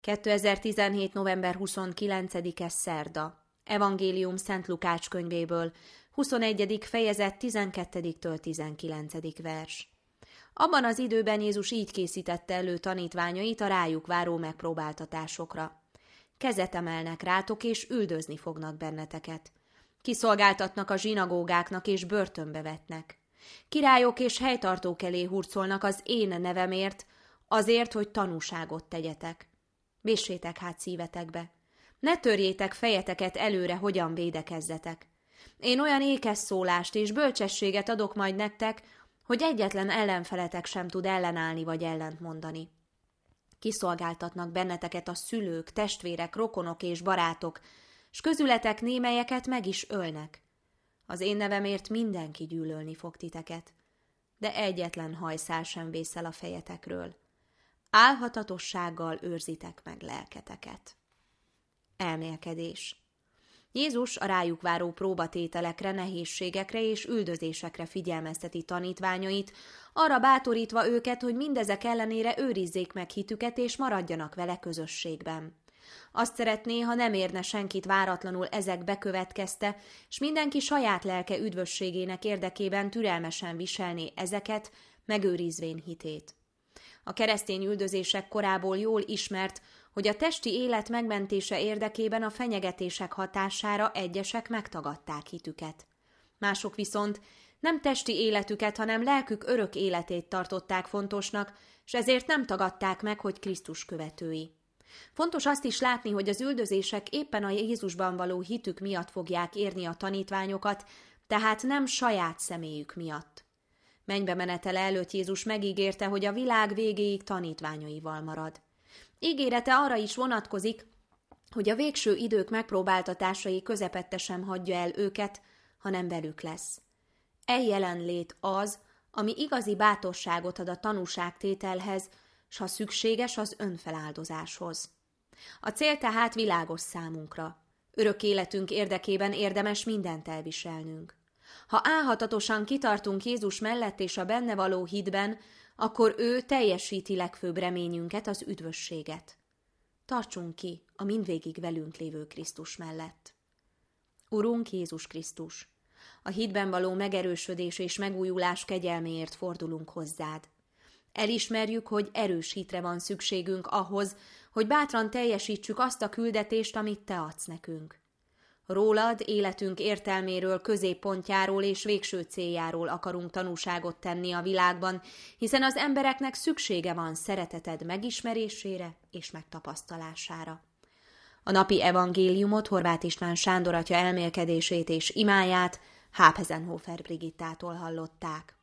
2017. november 29-e szerda. Evangélium Szent Lukács könyvéből, 21. fejezet 12-től 19. vers. Abban az időben Jézus így készítette elő tanítványait a rájuk váró megpróbáltatásokra. Kezet emelnek rátok, és üldözni fognak benneteket. Kiszolgáltatnak a zsinagógáknak, és börtönbe vetnek. Királyok és helytartók elé hurcolnak az én nevemért, azért, hogy tanúságot tegyetek. Véssétek hát szívetekbe. Ne törjétek fejeteket előre, hogyan védekezzetek. Én olyan ékes szólást és bölcsességet adok majd nektek, hogy egyetlen ellenfeletek sem tud ellenállni vagy ellent mondani. Kiszolgáltatnak benneteket a szülők, testvérek, rokonok és barátok, s közületek némelyeket meg is ölnek. Az én nevemért mindenki gyűlölni fog titeket, de egyetlen hajszál sem vészel a fejetekről. Álhatatossággal őrzitek meg lelketeket. Elmélkedés. Jézus a rájuk váró próbatételekre, nehézségekre és üldözésekre figyelmezteti tanítványait, arra bátorítva őket, hogy mindezek ellenére őrizzék meg hitüket és maradjanak vele közösségben. Azt szeretné, ha nem érne senkit váratlanul ezek bekövetkezte, s mindenki saját lelke üdvösségének érdekében türelmesen viselné ezeket, megőrizvén hitét. A keresztény üldözések korából jól ismert, hogy a testi élet megmentése érdekében a fenyegetések hatására egyesek megtagadták hitüket. Mások viszont nem testi életüket, hanem lelkük örök életét tartották fontosnak, s ezért nem tagadták meg, hogy Krisztus követői. Fontos azt is látni, hogy az üldözések éppen a Jézusban való hitük miatt fogják érni a tanítványokat, tehát nem saját személyük miatt. Mennybe menetele előtt Jézus megígérte, hogy a világ végéig tanítványaival marad. Ígérete arra is vonatkozik, hogy a végső idők megpróbáltatásai közepette sem hagyja el őket, hanem velük lesz. Jelenlét az, ami igazi bátorságot ad a tanúságtételhez, s ha szükséges, az önfeláldozáshoz. A cél tehát világos számunkra. Örök életünk érdekében érdemes mindent elviselnünk. Ha álhatatosan kitartunk Jézus mellett és a benne való hitben, akkor ő teljesíti legfőbb reményünket, az üdvösséget. Tartsunk ki a mindvégig velünk lévő Krisztus mellett. Urunk Jézus Krisztus, a hitben való megerősödés és megújulás kegyelméért fordulunk hozzád. Elismerjük, hogy erős hitre van szükségünk ahhoz, hogy bátran teljesítsük azt a küldetést, amit te adsz nekünk. Rólad, életünk értelméről, középpontjáról és végső céljáról akarunk tanúságot tenni a világban, hiszen az embereknek szüksége van szereteted megismerésére és megtapasztalására. A napi evangéliumot Horváth István Sándor atya elmélkedését és imáját Háphezenhofer Brigittától hallották.